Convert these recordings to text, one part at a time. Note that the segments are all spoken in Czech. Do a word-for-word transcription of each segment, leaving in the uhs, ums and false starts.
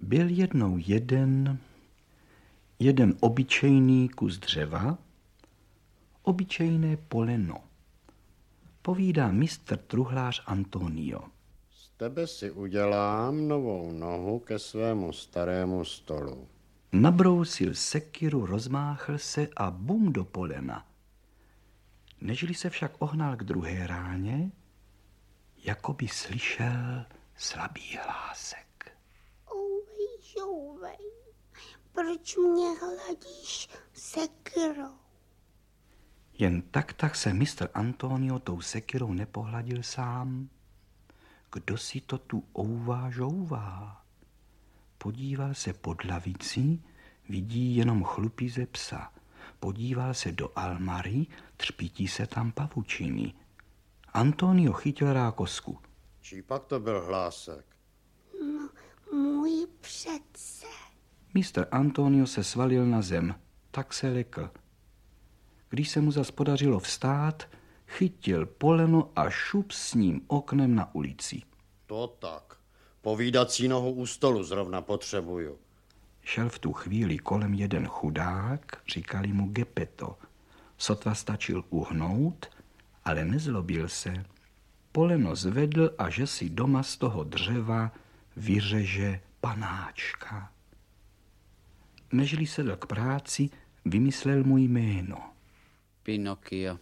Byl jednou jeden, jeden obyčejný kus dřeva, obyčejné poleno. Povídá mistr truhlář Antonio. Z tebe si udělám novou nohu ke svému starému stolu. Nabrousil sekiru, rozmáchl se a bum do polena. Nežli se však ohnal k druhé ráně, jako by slyšel slabý hlásek. Ouvej, žouvej, proč mě hladíš sekirou? Jen tak tak se mistr Antonio tou sekirou nepohladil sám. Kdo si to tu ouvá žouvá? Podíval se pod lavicí, vidí jenom chlupí ze psa. Podíval se do almary, třpítí se tam pavučiny. Antonio chytil rákosku. Čí pak to byl hlásek? No, můj přece. Mistr Antonio se svalil na zem, tak se lekl. Když se mu zas podařilo vstát, chytil poleno a šup s ním oknem na ulici. To tak. Povídací nohu u stolu zrovna potřebuju. Šel v tu chvíli kolem jeden chudák, říkali mu Geppetto. Sotva stačil uhnout, ale nezlobil se. Poleno zvedl a že si doma z toho dřeva vyřeže panáčka. Nežli sedl k práci, vymyslel mu jméno. Pinokio.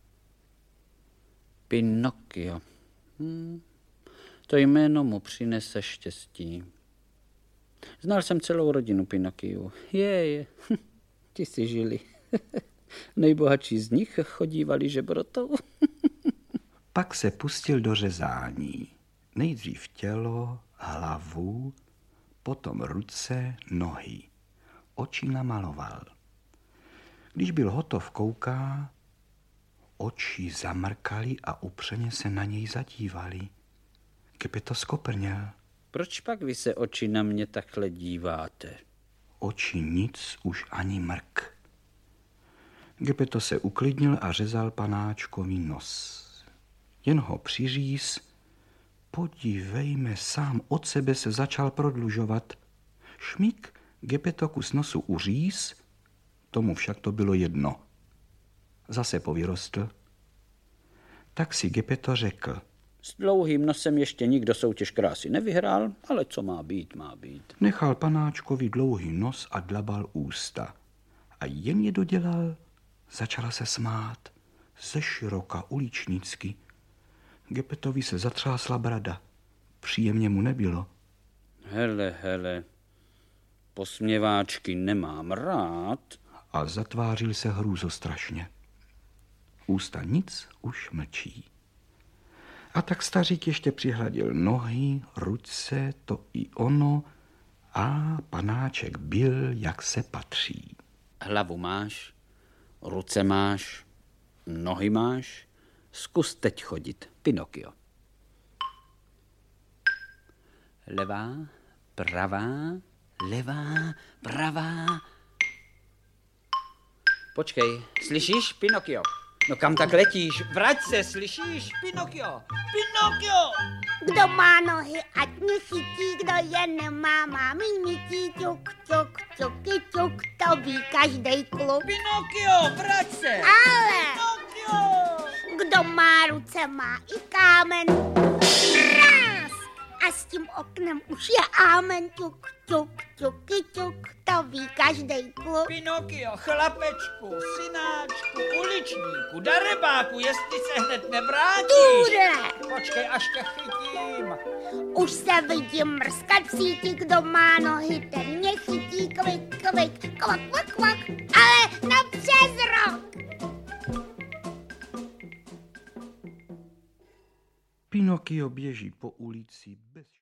Pinokio. Hm. To jméno mu přinese štěstí. Znal jsem celou rodinu Pinokiů. Je, je. Ti si žili. Nejbohatší z nich chodívali žebrotou. Pak se pustil do řezání. Nejdřív tělo, hlavu, potom ruce, nohy. Oči namaloval. Když byl hotov, kouká, oči zamrkaly a upřeně se na něj zadívali. Geppetto skoprněl. Proč pak vy se oči na mě takhle díváte? Oči nic, už ani mrk. Geppetto se uklidnil a řezal panáčkový nos. Jen ho přiříz, podívejme, sám od sebe se začal prodlužovat. Šmik Geppetto kus nosu uříz, tomu však to bylo jedno. Zase povyrostl. Tak si Geppetto řekl. S dlouhým nosem ještě nikdo soutěž krásy nevyhrál, ale co má být, má být. Nechal panáčkovi dlouhý nos a dlabal ústa. A jen je dodělal, začala se smát. Ze široka uličnicky. Geppettovi se zatřásla brada. Příjemně mu nebylo. Hele, hele, posměváčky nemám rád. A zatvářil se hrůzostrašně. Ústa nic, už mlčí. A tak stařík ještě přihladil nohy, ruce, to i ono, a panáček byl, jak se patří. Hlavu máš, ruce máš, nohy máš, zkus teď chodit, Pinokio. Levá, pravá, levá, pravá. Počkej, slyšíš, Pinokio? No kam tak letíš? Vrať se, slyšíš, Pinokio? Pinokio! Kdo má nohy, ať mě chytí, kdo je nemá, má mi mytí, ťuk, ťuk, ťuky, ťuk, to ví každej kluk. Pinokio, vrať se! Ale Pinokio! kdo má ruce, má i kámen. Ráz! A s tím oknem už je ámen, ťuk, ťuk, ťuky, ťuk, to ví každej kluk. Pinokio, chlapečku, synáčku, uličníku, darebáku, jestli se hned nevrátíš. Tuhle! Počkej, až tě chytím. Už se vidím mrskat v síti, kdo má nohy, ten mě chytí, kvik, kvik, kvak, kvak, kvak, ale na přes rok. Pinokio běží po ulici bez